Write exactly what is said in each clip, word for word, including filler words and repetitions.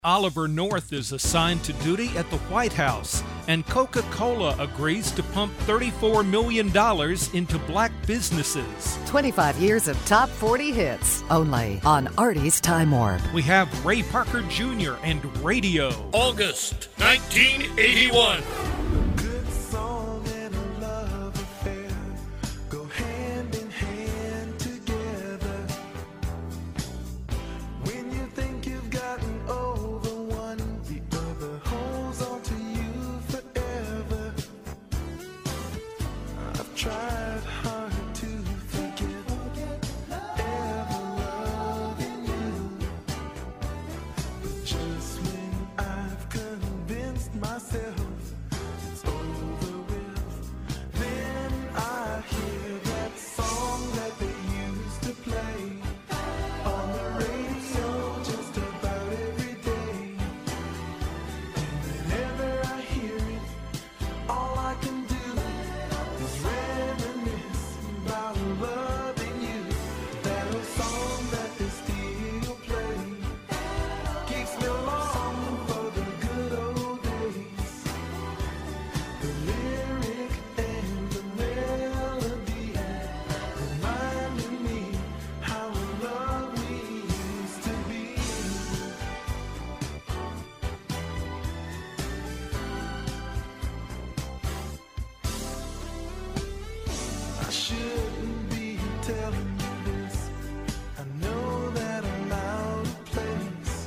Oliver North is assigned to duty at the White House, and Coca-Cola agrees to pump thirty-four million dollars into black businesses. twenty-five years of top forty hits, only on Artie's Time Warp. We have Ray Parker Junior and Radio. August nineteen eighty-one. Tried hard to forget ever loving you, but just when I've convinced myself it's over with, then I hear that song that they used to play on the radio just about every day. And whenever I hear it, all I can do is reminisce about loving you. That old song that they still play keeps me longing for the good old days. The lyric and the melody reminding me how in love we used to be. I shouldn't be telling you this. I know that I'm out of place.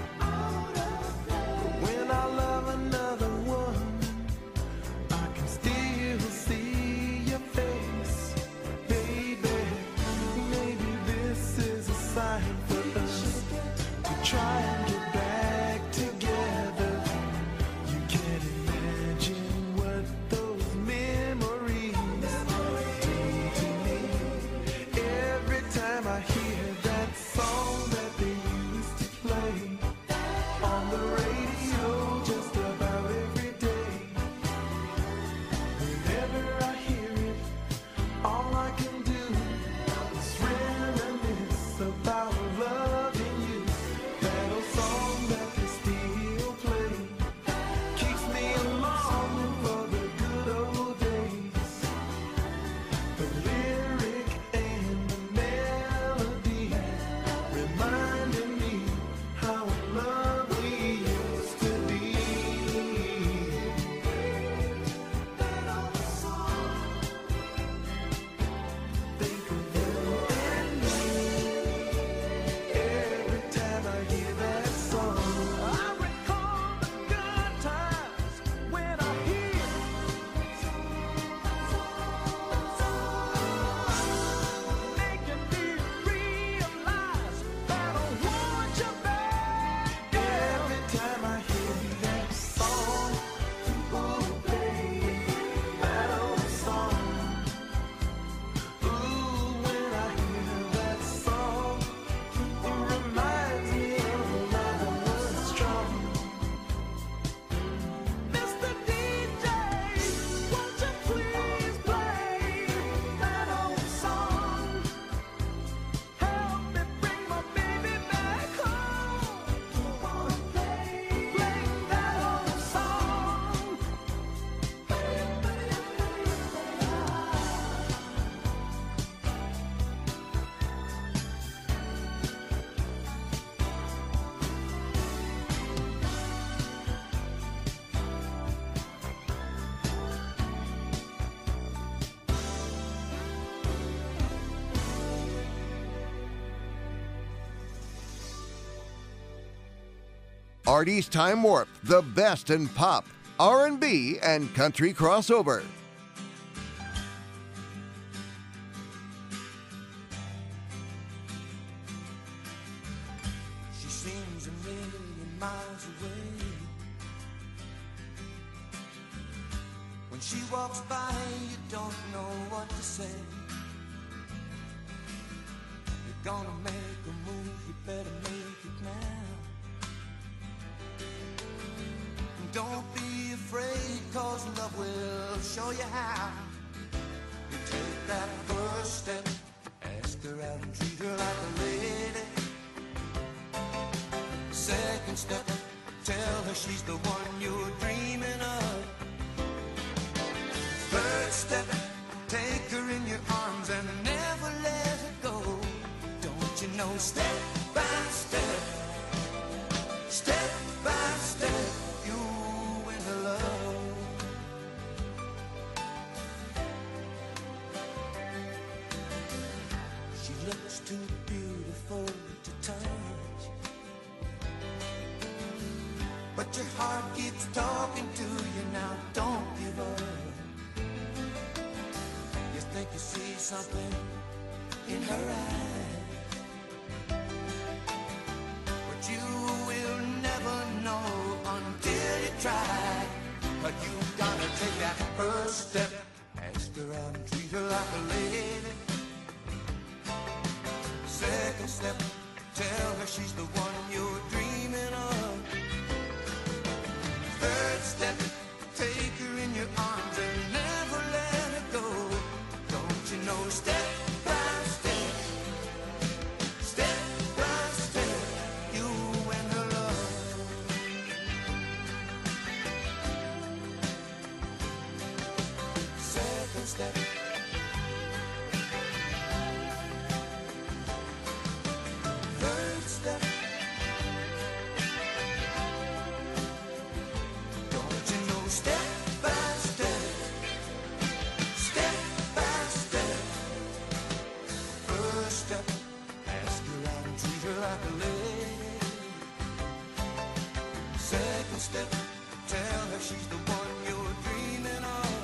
But when I love another woman, I can still see your face. Baby, maybe this is a sign for us to try and get back together. You can't imagine what those memories do to me. Every time I hear that song that they used to play on the radio just about every day. Whenever I hear it, all I can do is reminisce about loving you. That old song that they still play keeps me longing for the good old days. The lyric and the melody reminding me how in love we used to be. That old song, think of you and me. Every time I hear that song, I recall the good times when I hear making me realize that I want you back. Every time I hear that song, oh baby, that old song. Ooh, when I hear that song, it reminds me of when I was strong. Mister D J, won't you please play that old song? Help me bring my baby back home. Play, play that old song. Artie's Time Warp, the best in pop, R and B, and country crossover. She seems a million miles away. When she walks by, you don't know what to say. You're gonna make a move, you better make it now. Don't be afraid, cause love will show you how. You take that first step, ask her out and treat her like a lady. Second step, tell her she's the one you're dreaming of. Third step, take her in your arms and never let her go. Don't you know, step by step, step by step, you win her love. She looks too beautiful to touch, but your heart keeps talking to you now. Don't give up. You think you see something in her eyes, but you will never know until you try. But you gotta take that first step, ask her out and treat her like a lady. Second step, tell her she's the one you're dreaming of. Third step, take her in your arms and never let her go. Don't you know, step by step, step by step, you win her love. Second step, third step, don't you know, step by step, step by step. First step, ask her out and treat her like a lady. Second step, tell her she's the one you're dreaming of.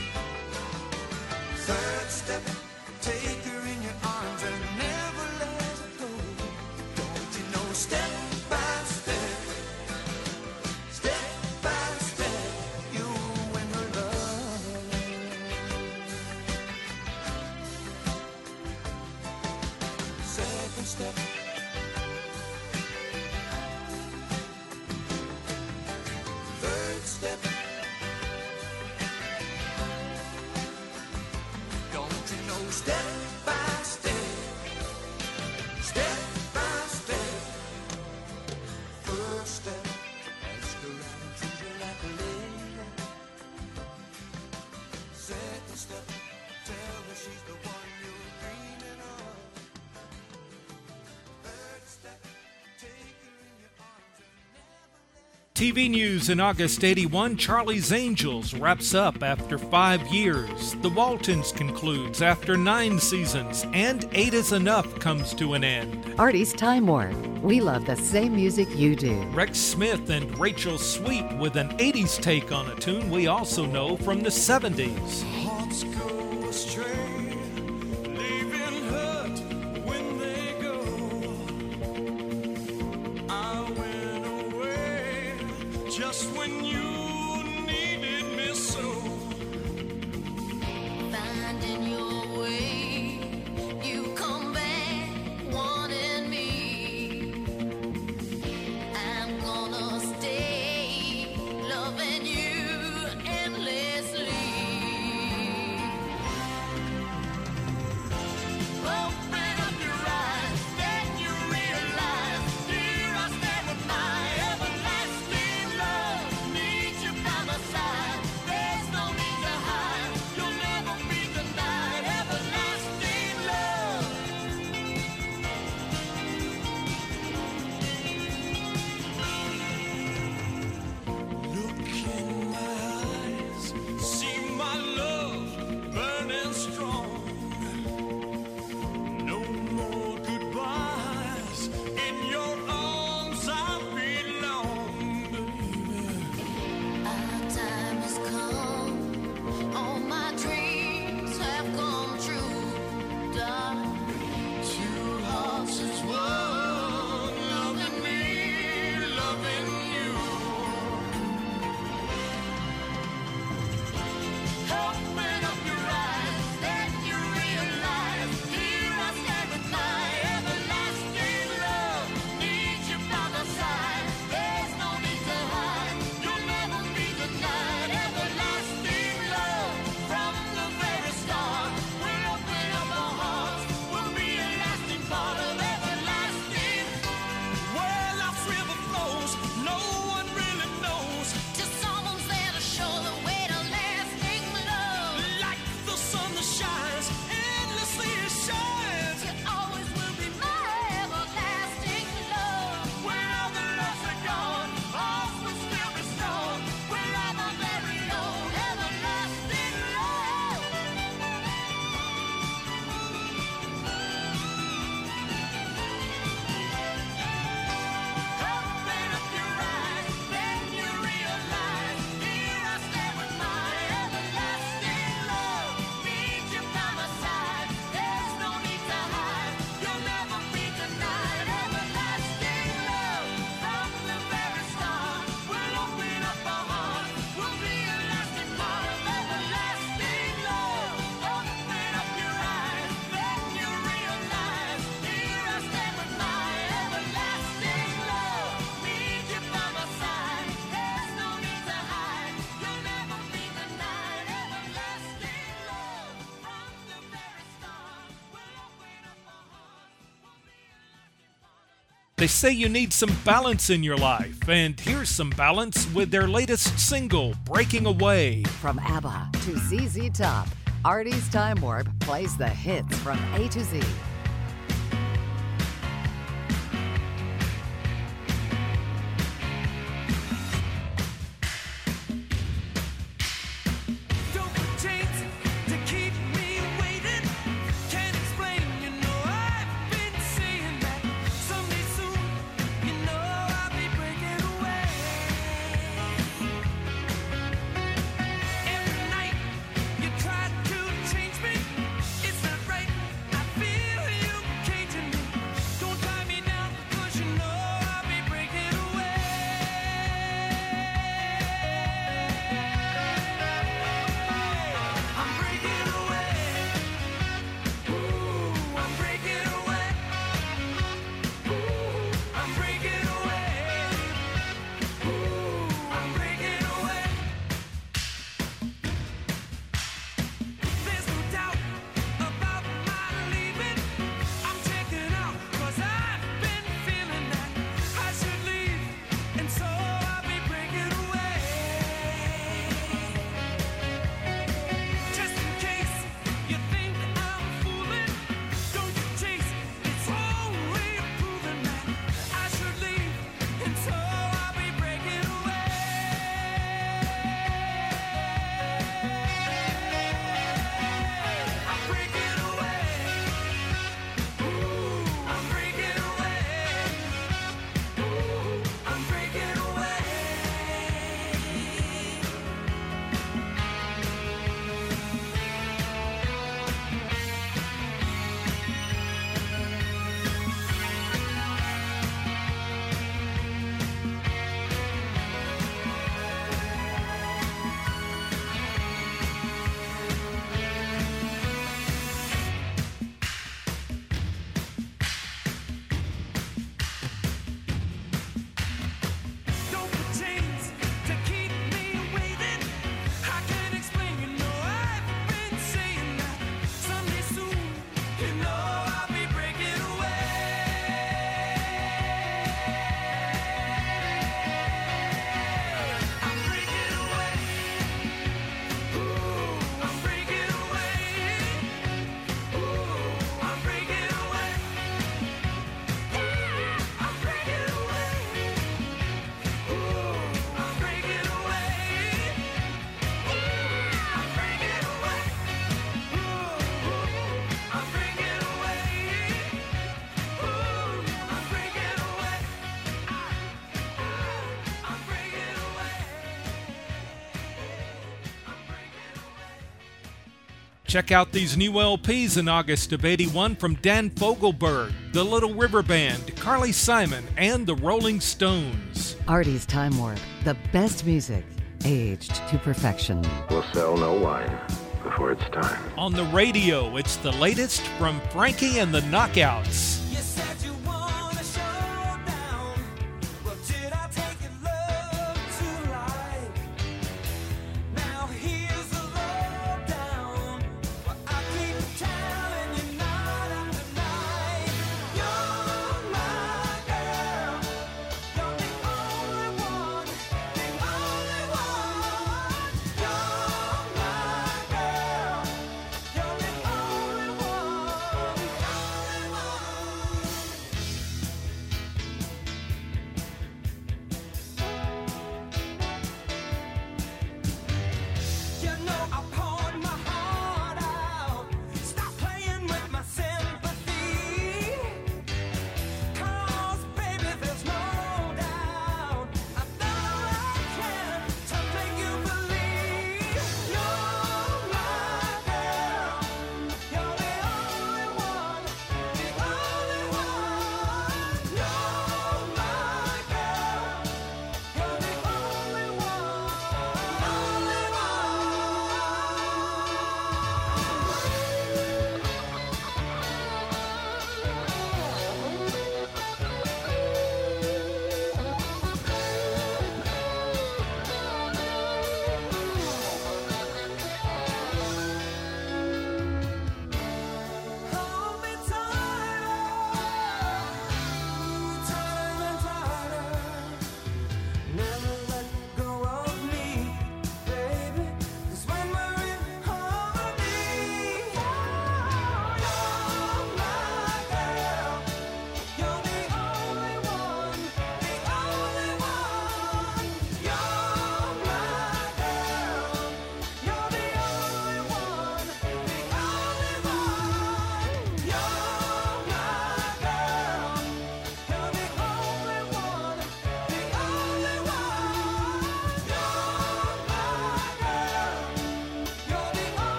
Third step, take her in your arms and never let her go. Don't you know, step by step, step by step, you win her love. Second step, third step, don't you know, step by step, step by step. First step, ask her out and treat her like a lady. Second step, tell her she's the one you're dreaming of. Third step, take her in your arms and never let. T V news in August eighty-one, Charlie's Angels wraps up after five years. The Waltons concludes after nine seasons, and Eight is Enough comes to an end. Artie's Time Warp. We love the same music you do. Rex Smith and Rachel Sweet with an eighties take on a tune we also know from the seventies. Hearts go astray, leaving hurt when they go. I went away just when you needed me so. Finding your way, you come back wanting me. I'm gonna stay loving you endlessly. Open up your eyes, then you realize, here I stand with my everlasting love. Need They say you need some balance in your life, and here's some balance with their latest single, Breaking Away. From ABBA to Z Z Top, Artie's Time Warp plays the hits from A to Z. Don't put chains to keep me waiting. Can't explain, you know I've been saying that someday soon, you know I'll be breaking away. Every night you try to change me, it's not right. I feel you caging me. Don't tie me down, 'cause you know I'll be breaking away. I'm breaking away. Ooh, I'm breaking away. Ooh, I'm breaking away. Ooh, I'm breaking away. There's no doubt about my leaving. I'm checking out 'cause I've been feeling that I should leave, and so I'll be breaking away. Just in case you think I'm fooling, don't you chase. It's only proving that I should leave, and so I'll be breaking away. I'm breaking away. Ooh, I'm breaking away. Ooh, I'm breaking away. Don't put chains to keep me waiting. I can't explain, you know I've been saying that someday soon, you know I'll be breaking away. I'm breaking away. Ooh, I'm breaking away. Ooh, I'm breaking away. Yeah, I'm breaking away. Ooh, I'm breaking away. I'm breaking away. Ooh, I'm breaking away. Ooh, I'm breaking away. I'm breaking away. I'm breaking away. Check out these new L Ps in August of eighty-one from Dan Fogelberg, The Little River Band, Carly Simon, and the Rolling Stones. Artie's Time Warp, the best music, aged to perfection. We'll sell no wine before it's time. On the radio, it's the latest from Frankie and the Knockouts. You said you wanna show down. Well, did I take your love to life? Now here's the lowdown. Well, I keep telling you night after night. You're my girl. You're the only one, the only one. You're my girl. You're the only one, the only one.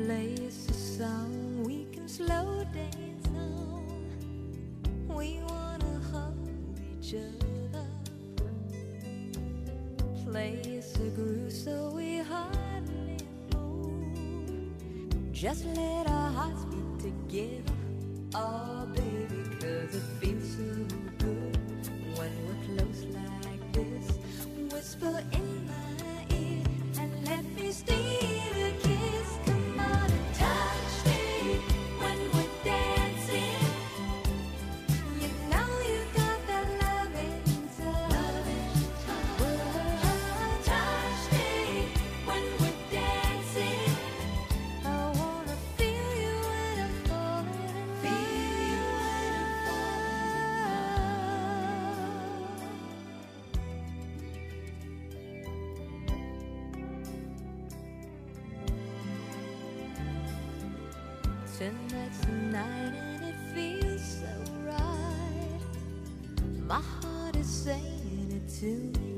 Play us a song we can slow dance on. We wanna hold each other. Play us a groove so we hardly move. Just let our hearts beat together. Oh baby, 'cause it feels so good when we're close like this. Whisper in my ear and let me steal a kiss. Come on and touch me when we're dancing. You know you got that loving touch. Oh, touch me when we're dancing. I wanna feel you when I'm falling in love. Feel you when I'm Tonight's the night and it feels so right. My heart is saying it to me.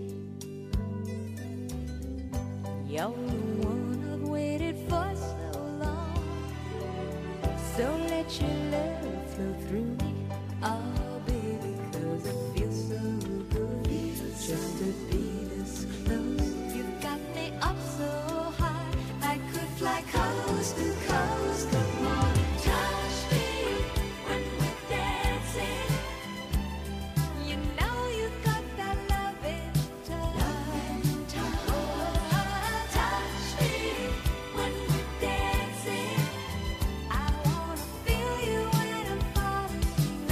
You're the one I've waited for so long. So let your love flow through me. Oh baby, 'cause it feels so good just to be this close. You've got me up so high I could fly coast to coast. Come on and touch me when we're dancing. You know you've got that loving touch. Oh, touch me when we're dancing. I wanna feel you when I'm falling in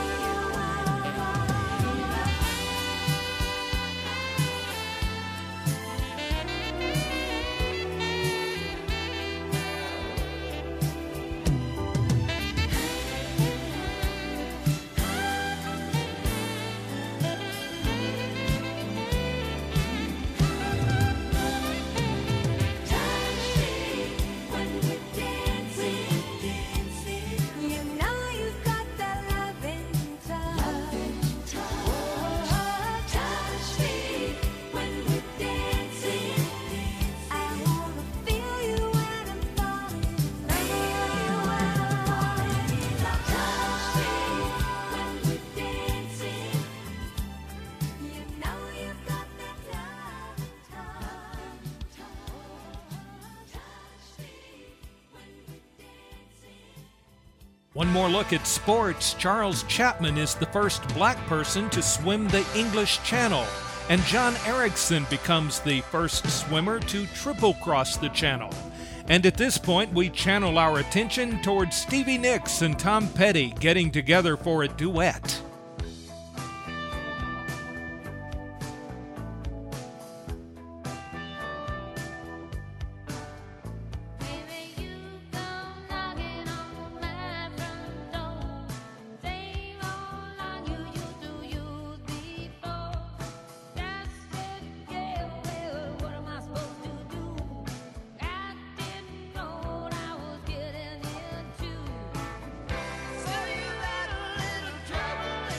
One more look at sports. Charles Chapman is the first black person to swim the English Channel, and John Erickson becomes the first swimmer to triple cross the channel. And at this point, we channel our attention towards Stevie Nicks and Tom Petty getting together for a duet. Baby, you come knocking on my front door. Same old line you used to use before. Just said, yeah, well, what am I supposed to do? I didn't know what I was getting into. So you had a little trouble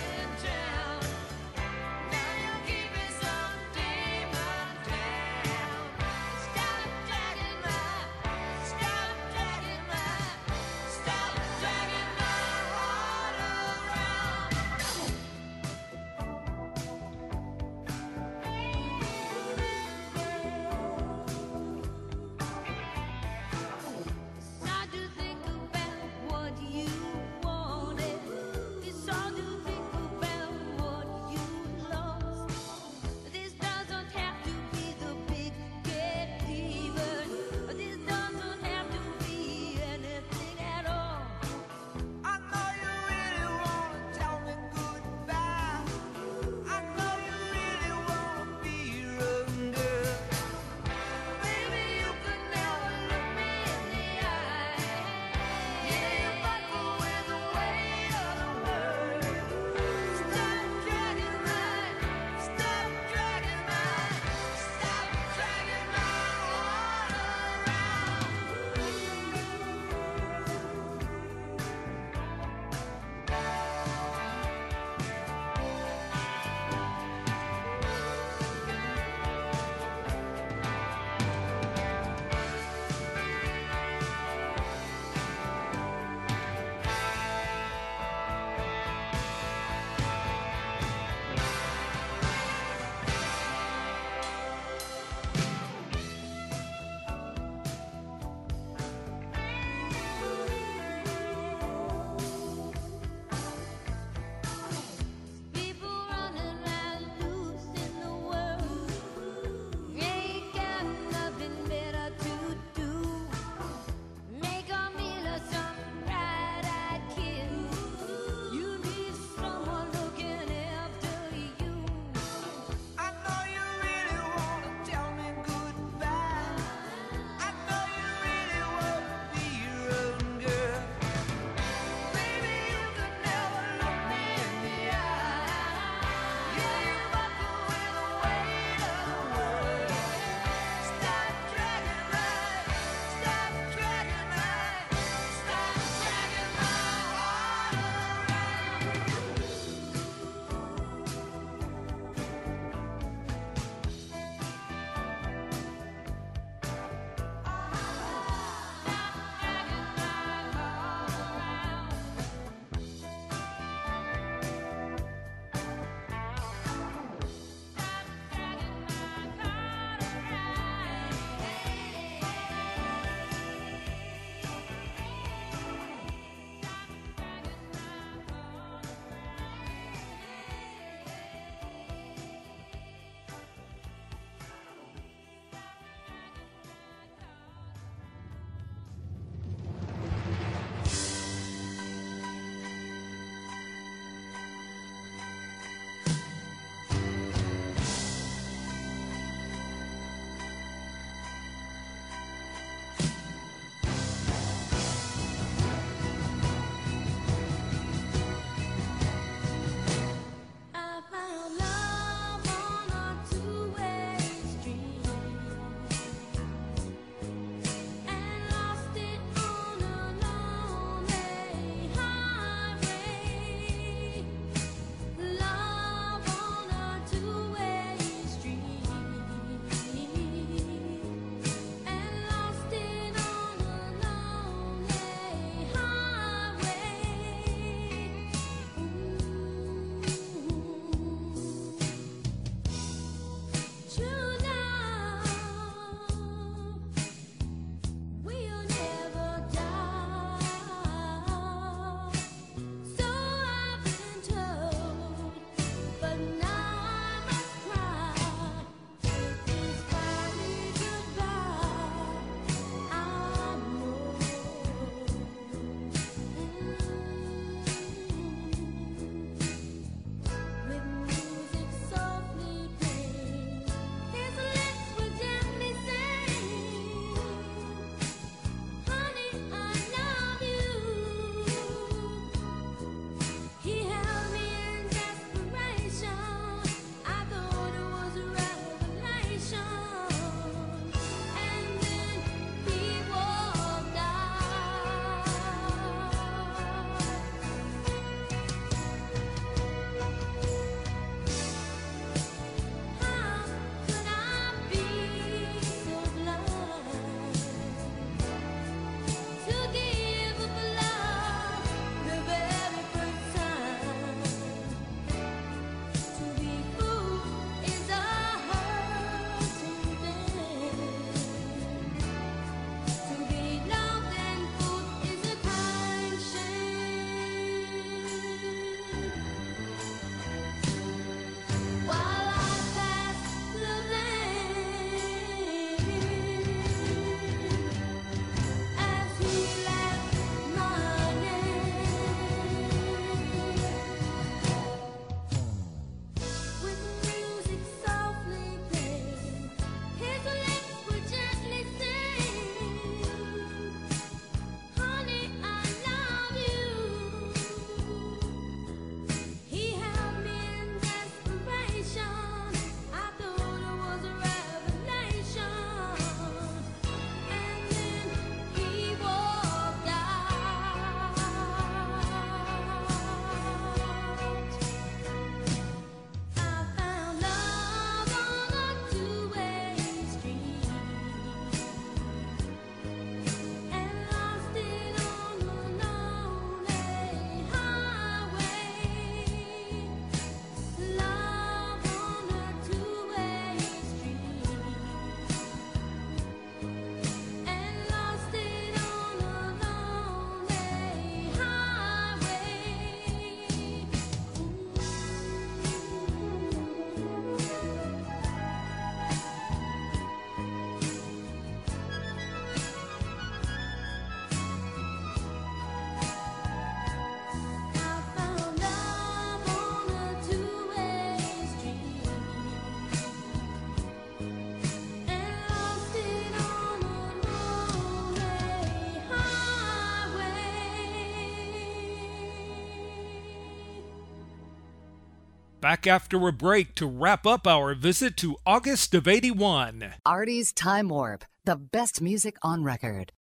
Back after a break to wrap up our visit to August of eighty-one. Artie's Time Warp, the best music on record.